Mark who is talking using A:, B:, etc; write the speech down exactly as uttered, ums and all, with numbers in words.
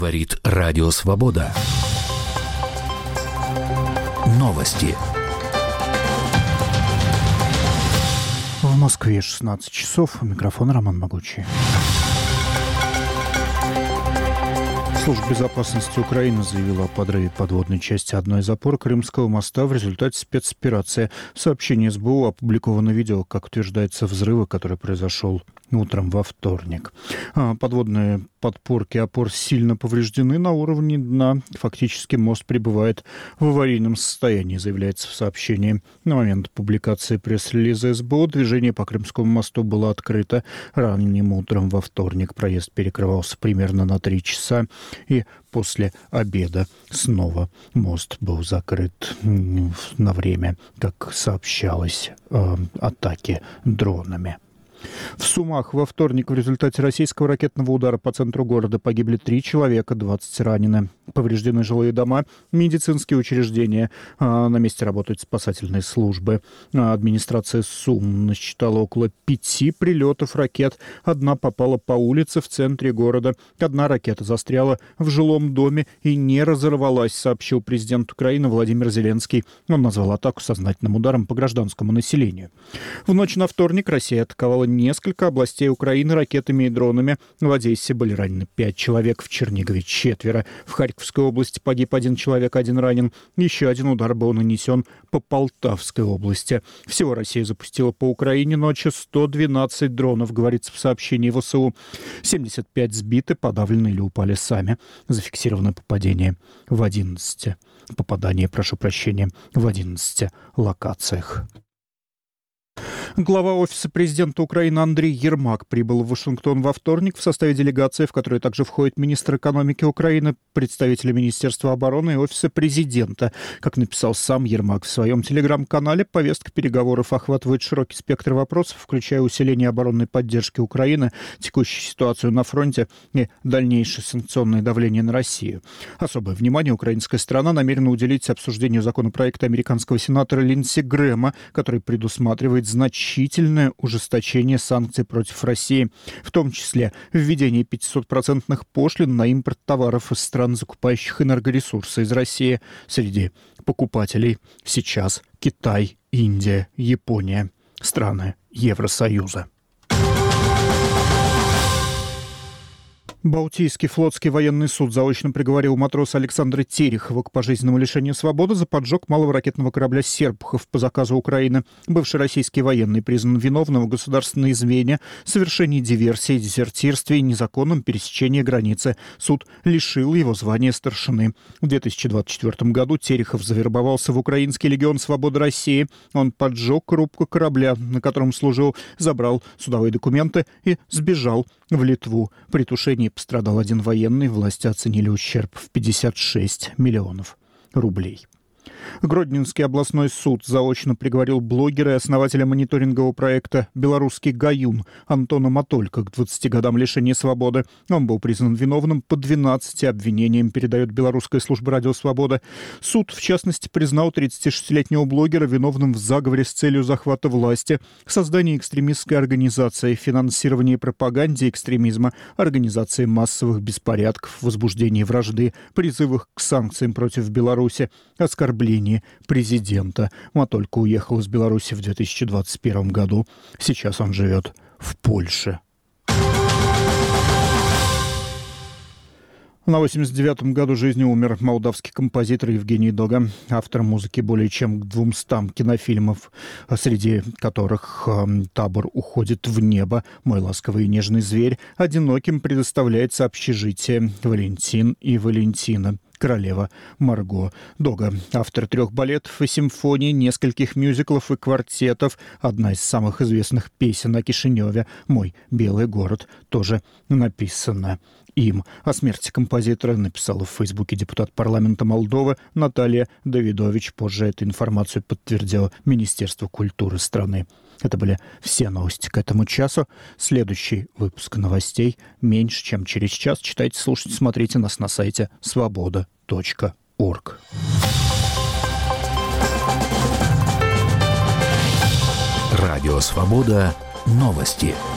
A: Говорит Радио Свобода. Новости.
B: В Москве шестнадцать часов. У микрофона Роман Могучий. Служба безопасности Украины заявила о подрыве подводной части одной из опор Крымского моста в результате спецоперации. В сообщении эс бэ у опубликовано видео, как утверждается, взрыва, который произошел утром во вторник. Подводные подпорки опор сильно повреждены на уровне дна. Фактически мост пребывает в аварийном состоянии, заявляется в сообщении. На момент публикации пресс-релиза эс бэ у движение по Крымскому мосту было открыто. Ранним утром во вторник проезд перекрывался примерно на три часа. И после обеда снова мост был закрыт на время, как сообщалось, э, атаки дронами. В Сумах во вторник в результате российского ракетного удара по центру города погибли три человека, двадцать ранены. Повреждены жилые дома, медицинские учреждения. На месте работают спасательные службы. Администрация Сум насчитала около пяти прилетов ракет. Одна попала по улице в центре города. Одна ракета застряла в жилом доме и не разорвалась, сообщил президент Украины Владимир Зеленский. Он назвал атаку сознательным ударом по гражданскому населению. В ночь на вторник Россия атаковала несколько областей Украины ракетами и дронами. В Одессе были ранены пять человек, в Чернигове четверо. В Харьковской области погиб один человек, один ранен. Еще один удар был нанесен по Полтавской области. Всего Россия запустила по Украине ночью сто двенадцать дронов, говорится в сообщении в эс у. семьдесят пять сбиты, подавлены или упали сами. Зафиксировано попадение в одиннадцати. Попадание, прошу прощения, в одиннадцати локациях. Глава Офиса президента Украины Андрей Ермак прибыл в Вашингтон во вторник в составе делегации, в которую также входит министр экономики Украины, представители Министерства обороны и Офиса президента. Как написал сам Ермак в своем телеграм-канале, повестка переговоров охватывает широкий спектр вопросов, включая усиление оборонной поддержки Украины, текущую ситуацию на фронте и дальнейшее санкционное давление на Россию. Особое внимание украинская сторона намерена уделить обсуждению законопроекта американского сенатора Линдси Грэма, который предусматривает значительное ужесточение санкций против России, в том числе введение пятисотпроцентных пошлин на импорт товаров из стран, закупающих энергоресурсы из России. Среди покупателей сейчас Китай, Индия, Япония, страны Евросоюза. Балтийский флотский военный суд заочно приговорил матроса Александра Терехова к пожизненному лишению свободы за поджог малого ракетного корабля «Серпухов» по заказу Украины. Бывший российский военный признан виновным в государственной измене, совершении диверсии, дезертирстве и незаконном пересечении границы. Суд лишил его звания старшины. В две тысячи двадцать четвёртом году Терехов завербовался в Украинский легион свободы России. Он поджег рубку корабля, на котором служил, забрал судовые документы и сбежал в Литву. При тушении пострадал один военный. Власти оценили ущерб в пятьдесят шесть миллионов рублей. Гродненский областной суд заочно приговорил блогера и основателя мониторингового проекта «Белорусский Гаюн» Антона Матолько к двадцати годам лишения свободы. Он был признан виновным по двенадцати обвинениям, передает Белорусская служба радио «Свобода». Суд, в частности, признал тридцатишестилетнего блогера виновным в заговоре с целью захвата власти, создании экстремистской организации, финансировании пропаганде экстремизма, организации массовых беспорядков, возбуждении вражды, призывах к санкциям против Беларуси, оскорблении президента. Матолько уехал из Беларуси в две тысячи двадцать первом году. Сейчас он живет в Польше. На восемьдесят девятом году жизни умер молдавский композитор Евгений Дога, автор музыки более чем к двумстам кинофильмов, среди которых «Табор уходит в небо», «Мой ласковый и нежный зверь», «Одиноким предоставляется общежитие», «Валентин и Валентина», «Королева Марго». Дога — автор трех балетов и симфоний, нескольких мюзиклов и квартетов. Одна из самых известных песен о Кишиневе «Мой белый город» тоже написана им. О смерти композитора написала в Фейсбуке депутат парламента Молдовы Наталья Давидович. Позже эту информацию подтвердило Министерство культуры страны. Это были все новости к этому часу. Следующий выпуск новостей меньше, чем через час. Читайте, слушайте, смотрите нас на сайте свобода точка орг.
A: Радио «Свобода». Новости.